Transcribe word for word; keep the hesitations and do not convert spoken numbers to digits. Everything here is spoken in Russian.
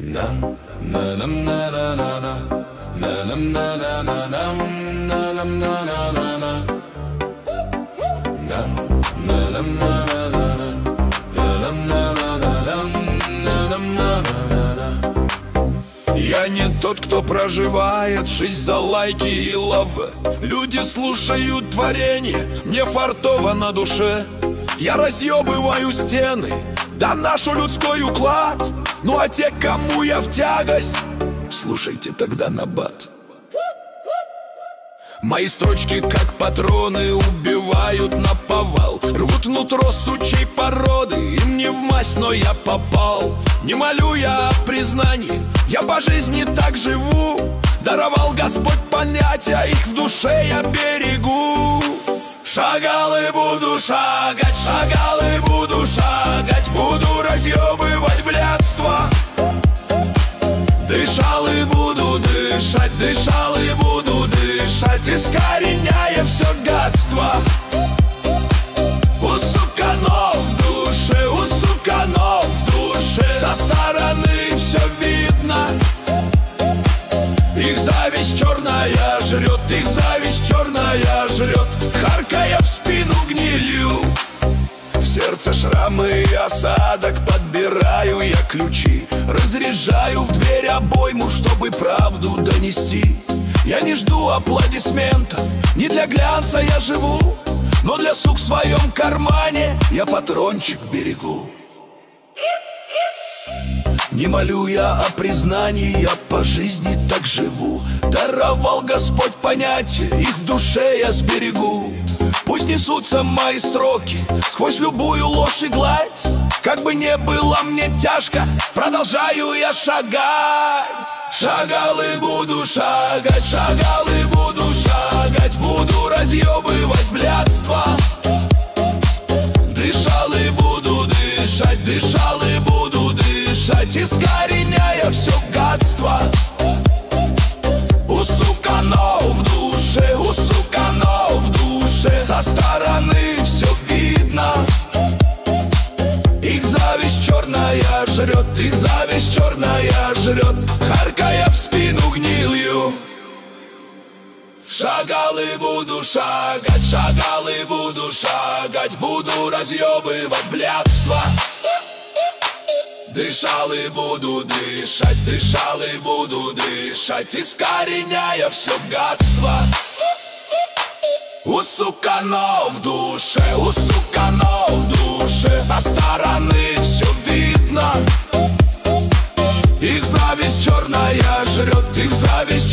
Нам на нам на на на на на нам на на на нам на нам на на на на нам на нам на на на на нам на на на на нам на на на. Я не тот, кто проживает жизнь за лайки и лавы. Люди слушают творение, мне фартово на душе. Я разъебываю стены, да нашу людской уклад. Ну а те, кому я в тягость, слушайте тогда набат. Мои строчки, как патроны, убивают наповал. Рвут нутро сучей породы, им не вмасть, но я попал. Не молю я о признании, я по жизни так живу. Даровал Господь понятия, их в душе я берегу. Шагал и буду шагать, шагал и буду шагать. Буду разъебывать блядство. Дышал и буду дышать, дышал и буду дышать, искореняя все гадство. У суканов в душе, у суканов в душе со стороны все видно. Их зависть черная жрет, их зависть черная жрет, харкая в спину гнилью. В сердце шрамы и осадок, подбираю я ключи. Разряжаю в дверь обойму, чтобы правду донести. Я не жду аплодисментов, не для глянца я живу, но для сук в своем кармане я патрончик берегу. Не молю я о признании, я по жизни так живу. Даровал Господь понятия, их в душе я сберегу. Пусть несутся мои строки сквозь любую ложь и гладь. Как бы не было мне тяжко, продолжаю я шагать. Шагал и буду шагать, шагал и буду шагать. Буду разъебывать блядство. Дышал и буду дышать, дышал и буду дышать, искореняя все гадство. У суканов в душе, у суканов в душе со стороны все видно. Их зависть черная жрет, их зависть черная жрет, харкая в спину гнилью. Шагал и буду шагать, шагал и буду шагать. Буду разъебывать блядство. Дышал и буду дышать, дышал и буду дышать, искореняя все гадство. У суканов в душе, у суканов в душе со стороны все видно. Их зависть черная жрет, их зависть